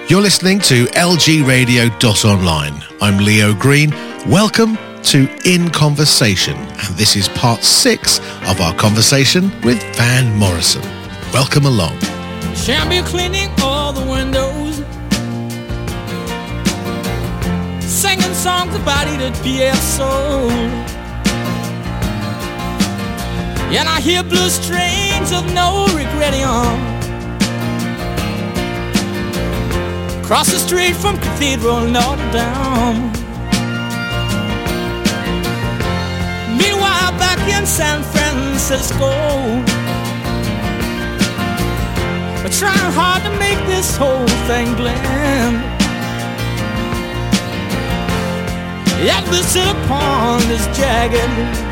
You're listening to lgradio.online. I'm Leo Green. Welcome to In Conversation, and this is part 6 of our conversation with Van Morrison. Welcome along. Shall be cleaning all the windows, singing songs about Edith P.F. Soul. And I hear blue strains of no regretting on. Across the street from Cathedral Notre Dame. Meanwhile, back in San Francisco, we're trying hard to make this whole thing blend. Yet we sit upon this jagged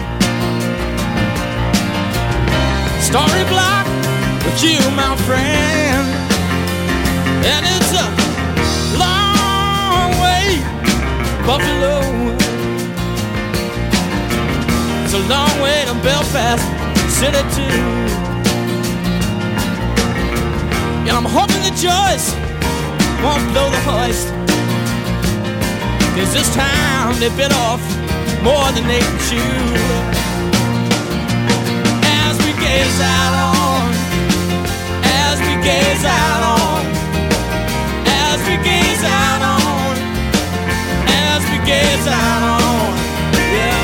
story block with you, my friend. And it's a long way, Buffalo. It's a long way to Belfast City too. And I'm hoping that Joyce won't blow the hoist, 'cause this time they bit off more than they can chew. As we gaze out on, as we gaze out on, as we gaze out on, as we gaze out on, yeah.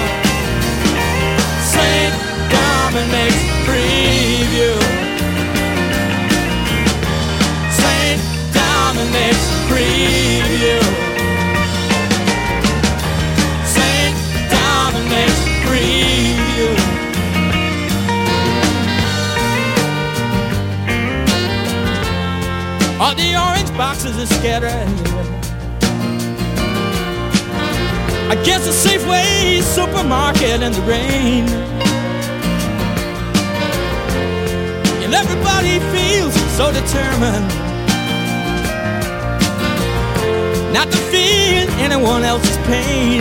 St. Dominic's preview, St. Dominic's preview, St. Dominic's preview. All the orange boxes are scattered against a Safeway supermarket in the rain. And everybody feels so determined not to feel anyone else's pain.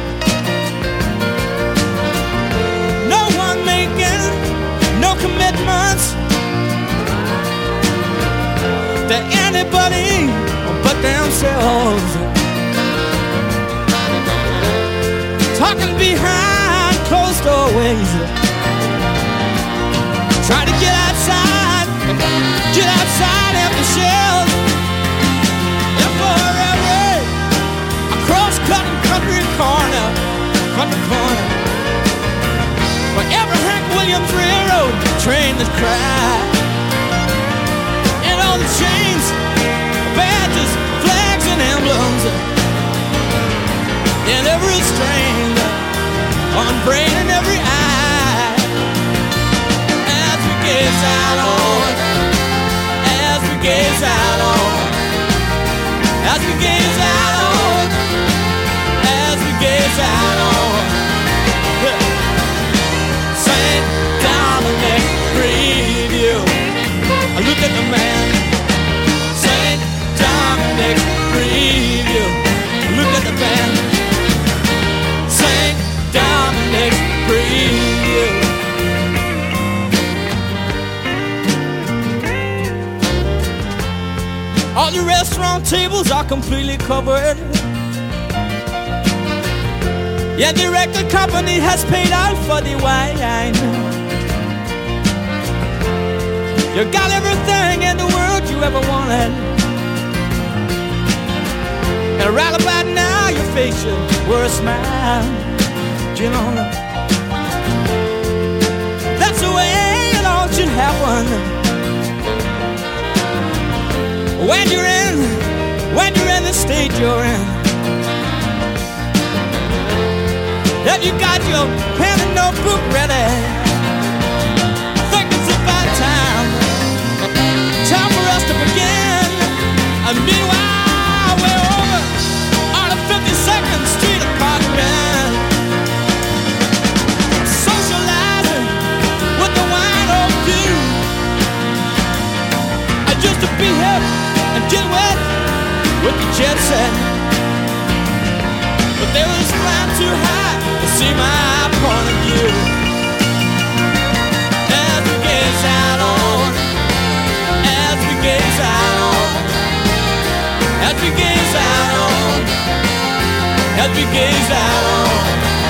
No one making no commitments to anybody but themselves. Talking behind closed doorways, trying to get outside empty shells. And for every cross-cutting country corner, for every Hank Williams Railroad train that cried, and all the chains, badges, flags, and emblems, in every strain, on brain and every eye. As we gaze out on, as we gaze out on, as we gaze out on, as we gaze out on, St. Dominic preview. I look at the man, St. Dominic preview. Look at the band, St. Dominic preview. All the restaurant tables are completely covered. Yeah, the record company has paid out for the wine. You got everything in the world you ever wanted, and right about now your face should wear a smile. You know, that's the way it all should happen. When you're in the state you're in, that you got your pen and notebook ready. I think it's about time for us to begin. And meanwhile, we're over on the 52nd Street apartment, socializing with the wine old view. I used to be hip and get wet with the jet set, but they was flying too high to see my point of view. As we gaze out on, as we gaze out on, gaze out on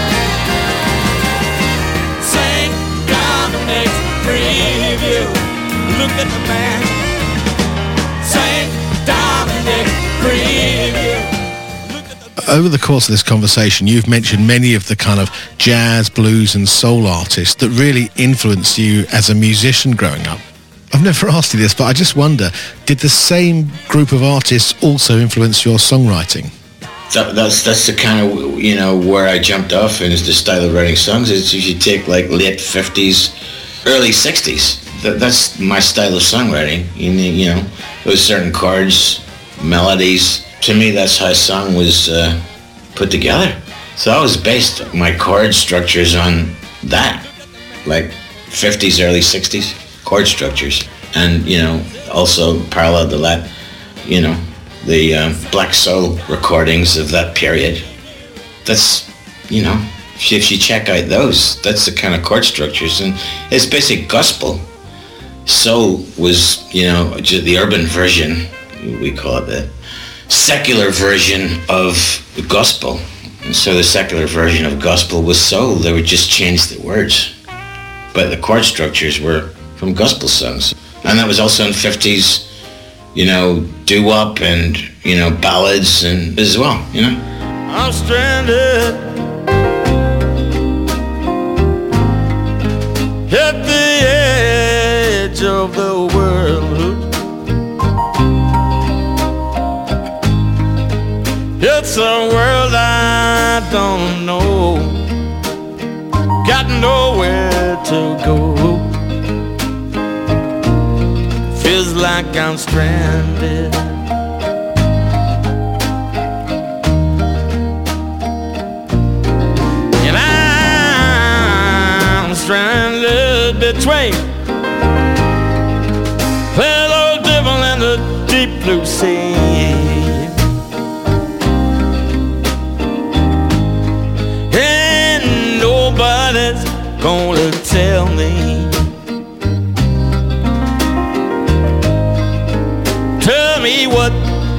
St. Dominic's preview. Look at the man, St. Dominic preview. Over the course of this conversation, you've mentioned many of the kind of jazz, blues and soul artists that really influenced you as a musician growing up. I've never asked you this, but I just wonder, did the same group of artists also influence your songwriting? That's the kind of, you know, where I jumped off in, is the style of writing songs. It's if you take like late 50s, early 60s, that's my style of songwriting. You know, those certain chords, melodies. To me, that's how a song was put together. So I was based my chord structures on that, like 50s, early 60s chord structures. And, you know, also parallel to that, you know, the Black Soul recordings of that period. That's, you know, if you check out those, that's the kind of chord structures. And it's basic gospel. Soul was, you know, the urban version, we call it the secular version of the gospel. And so the secular version of gospel was soul. They would just change the words. But the chord structures were from gospel songs. And that was also in 50s, you know, doo-wop and, you know, ballads and as well, you know. I'm stranded at the edge of the world. It's a world I don't know, got nowhere to go. Feels like I'm stranded. And I'm stranded between Hello Devil and the deep blue sea. Nobody's gonna tell me, tell me what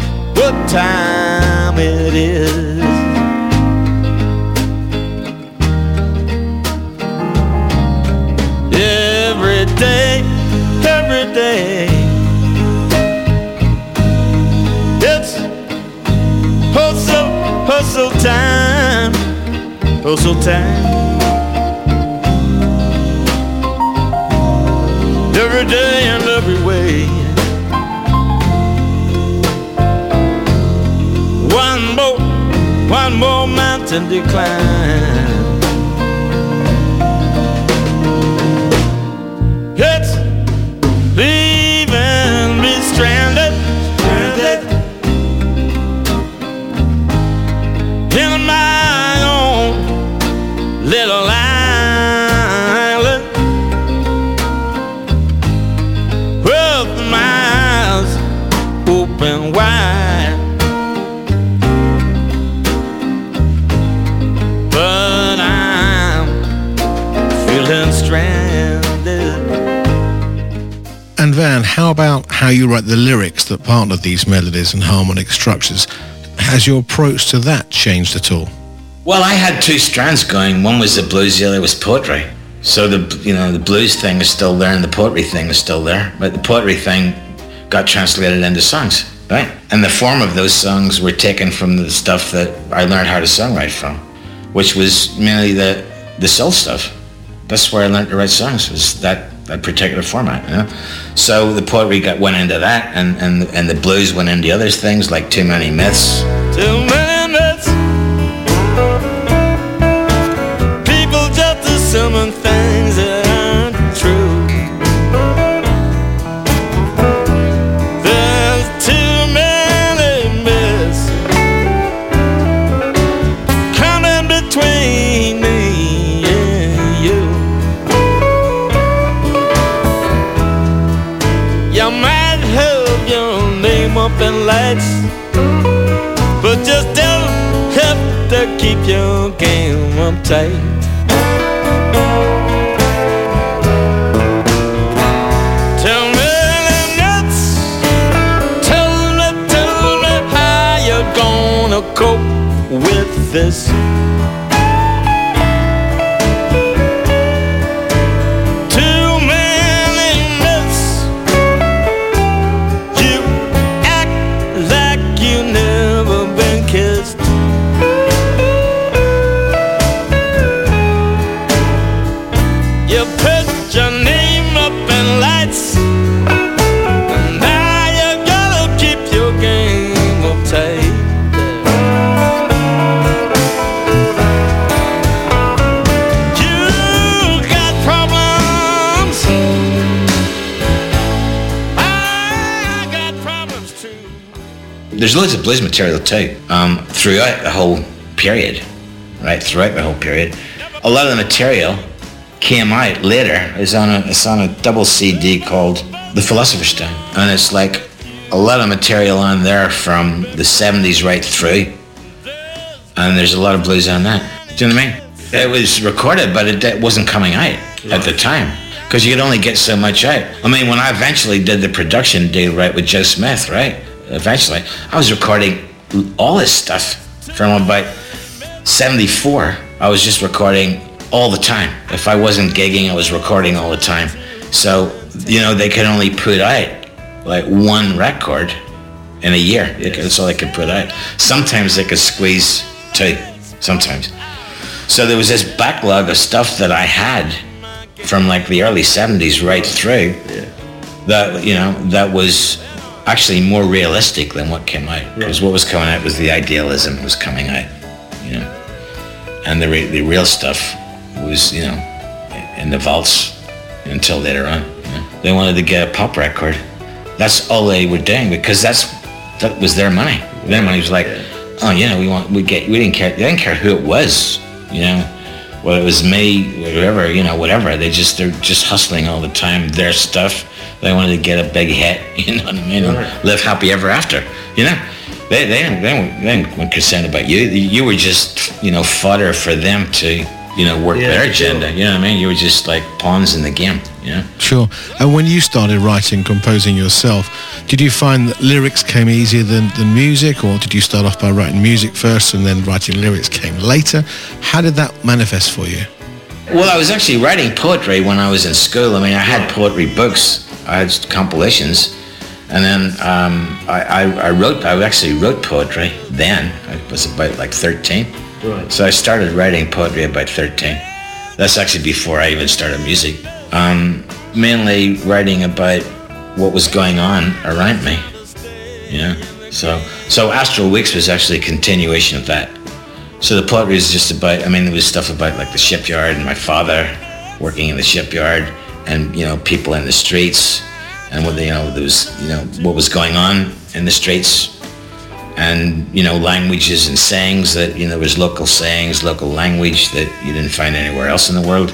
time it is. Every day it's hustle time, hustle time. Every day and every way. One more mountain to climb. It's leaving me stranded in my own little island. With my eyes open wide, but I'm feeling stranded. And Van, how about how you write the lyrics that partner these melodies and harmonic structures? Has your approach to that changed at all? Well, I had two strands going. One was the blues, the other was poetry. So the blues thing is still there and the poetry thing is still there, but the poetry thing got translated into songs, right? And the form of those songs were taken from the stuff that I learned how to songwrite from, which was mainly the soul stuff. That's where I learned to write songs, was that particular format, you know? So the poetry went into that, and the blues went into other things like Too Many Myths. Too many myths. People just assuming things that aren't true. There's too many myths coming between me and you. You might have your name up in lights, but just don't have to keep your game up tight. Tell me the nuts, tell me how you're gonna cope with this. Too many myths. You act like you never been kissed. You put your name up in lights, and now you gotta keep your game up tight. You got problems, I got problems too. There's loads of blues material too, throughout the whole period, right? Throughout the whole period. A lot of the material came out later. It's on a double CD called The Philosopher's Stone, and it's like a lot of material on there from the 70s right through, and there's a lot of blues on that. Do you know what I mean? It was recorded, but it wasn't coming out at the time, because you could only get so much out. I mean, when I eventually did the production deal, right, with Joe Smith, right, eventually, I was recording all this stuff from about 74. I was just recording all the time. If I wasn't gigging, I was recording all the time. So, you know, they could only put out like one record in a year. That's all they could put out. Sometimes they could squeeze two, sometimes. So there was this backlog of stuff that I had from like the early 70s right through that, you know, that was actually more realistic than what came out. Because what was coming out was the idealism that was coming out, you know. And the real stuff was, you know, in the vaults until later on. You know. They wanted to get a pop record. That's all they were doing, because that was their money. Their money was like, oh, you know, we didn't care. They didn't care who it was, you know, whether it was me, whatever, you know, whatever. They're just hustling all the time. Their stuff. They wanted to get a big hit, you know what I mean? And live happy ever after, you know. They weren't concerned about you. You were just, you know, fodder for them to, you know, work their agenda. You know what I mean? You were just like pawns in the game, you know? Sure. And when you started writing, composing yourself, did you find that lyrics came easier than music, or did you start off by writing music first and then writing lyrics came later? How did that manifest for you? Well, I was actually writing poetry when I was in school. I mean, I had poetry books. I had compilations. And then I actually wrote poetry then. I was about like 13. Right. So I started writing poetry about 13. That's actually before I even started music. Mainly writing about what was going on around me, you know. So Astral Weeks was actually a continuation of that. So the poetry is just about, I mean, there was stuff about like the shipyard and my father working in the shipyard, and, you know, people in the streets, and what, you know, there was, you know, what was going on in the streets, and, you know, languages and sayings that, you know, there was local sayings, local language that you didn't find anywhere else in the world.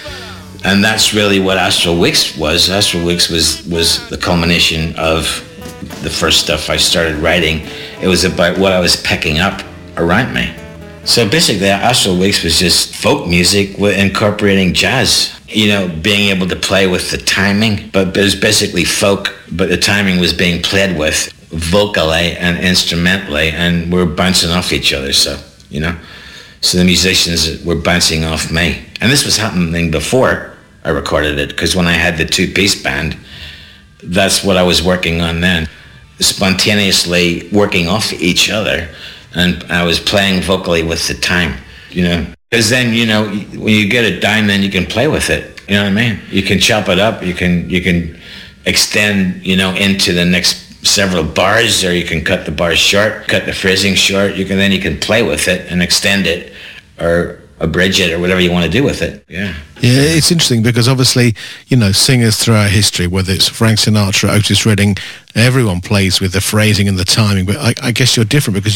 And that's really what Astral Weeks was. Astral Weeks was the culmination of the first stuff I started writing. It was about what I was picking up around me. So basically, Astral Weeks was just folk music with incorporating jazz. You know, being able to play with the timing, but it was basically folk, but the timing was being played with vocally and instrumentally, and we're bouncing off each other, so, you know. So the musicians were bouncing off me. And this was happening before I recorded it, because when I had the two-piece band, that's what I was working on then. Spontaneously working off each other, and I was playing vocally with the time, you know. Because then, you know, when you get it down, then you can play with it. You know what I mean? You can chop it up. You can extend, you know, into the next several bars, or you can cut the bars short, cut the phrasing short. You can play with it and extend it, or abridge it, or whatever you want to do with it. Yeah. Yeah, it's interesting because obviously, you know, singers throughout history, whether it's Frank Sinatra, Otis Redding, everyone plays with the phrasing and the timing. But I guess you're different because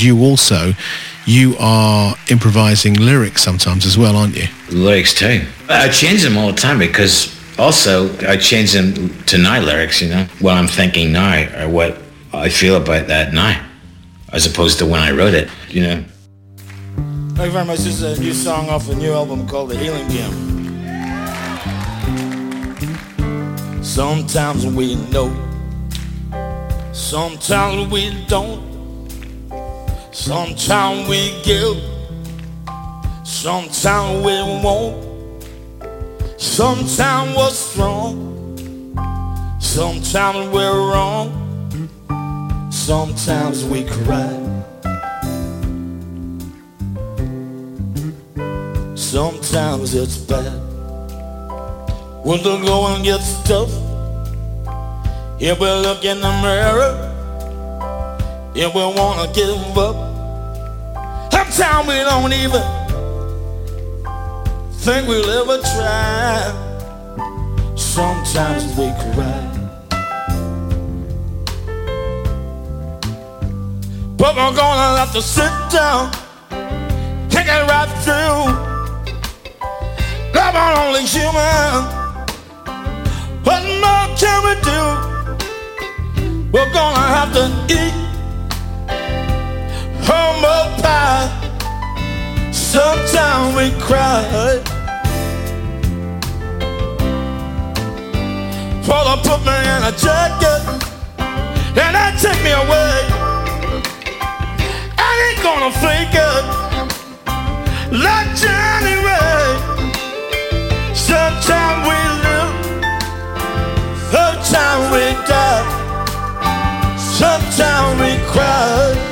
you are improvising lyrics sometimes as well, aren't you? Lyrics too. I change them all the time, because also I change them to now lyrics, you know, what I'm thinking now, or what I feel about that now, as opposed to when I wrote it, you know. Thank you very much. This is a new song off a new album called The Healing Game. Sometimes we know, sometimes we don't. Sometimes we give, Sometimes we won't, sometimes we're strong, sometimes we're wrong, sometimes we cry, sometimes it's bad. When the going gets tough, if we look in the mirror, if we wanna give up, sometimes we don't even think we'll ever try. Sometimes we cry, but we're gonna have to sit down, kick it right through. Love are only human. What more can we do? We're gonna have to eat humble pie. Sometimes we cry. Father put me in a jacket and that take me away. I ain't gonna fake it like Johnny Ray. Sometimes we live, sometimes we die, sometimes we cry.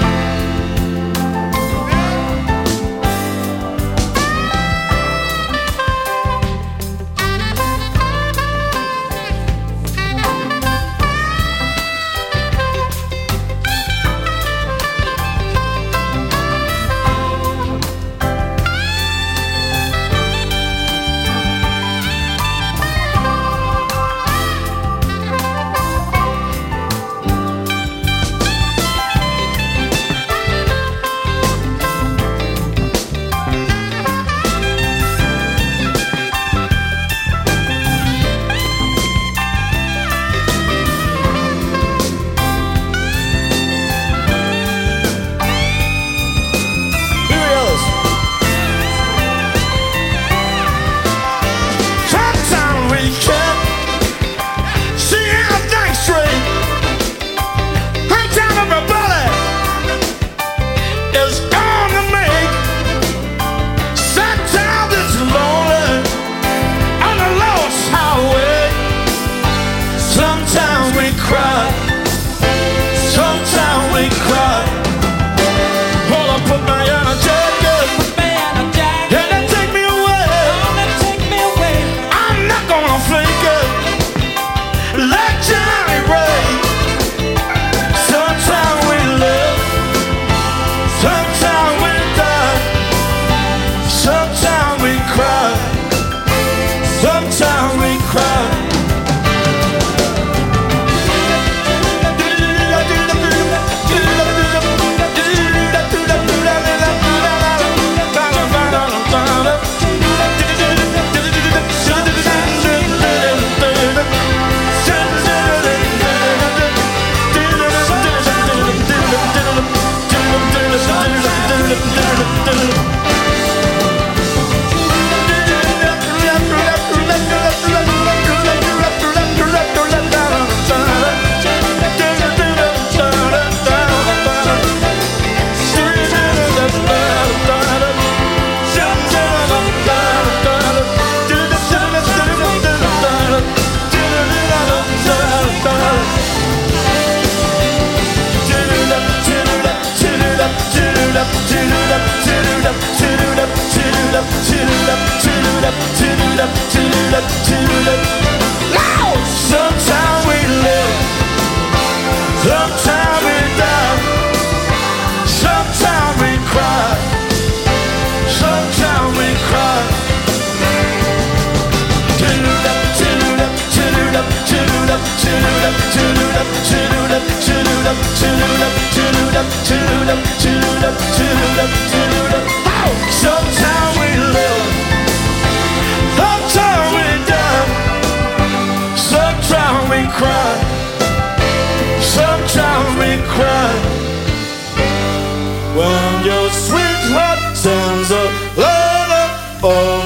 Sometimes we live, sometimes we die, sometimes we cry, sometimes we cry. Sometimes we live, sometimes we die, sometimes we cry, sometimes we cry. When your sweetheart sends a letter of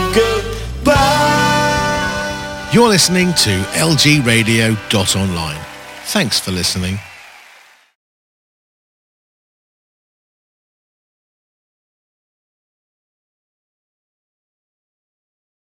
goodbye. You're listening to lgradio.online. Thanks for listening.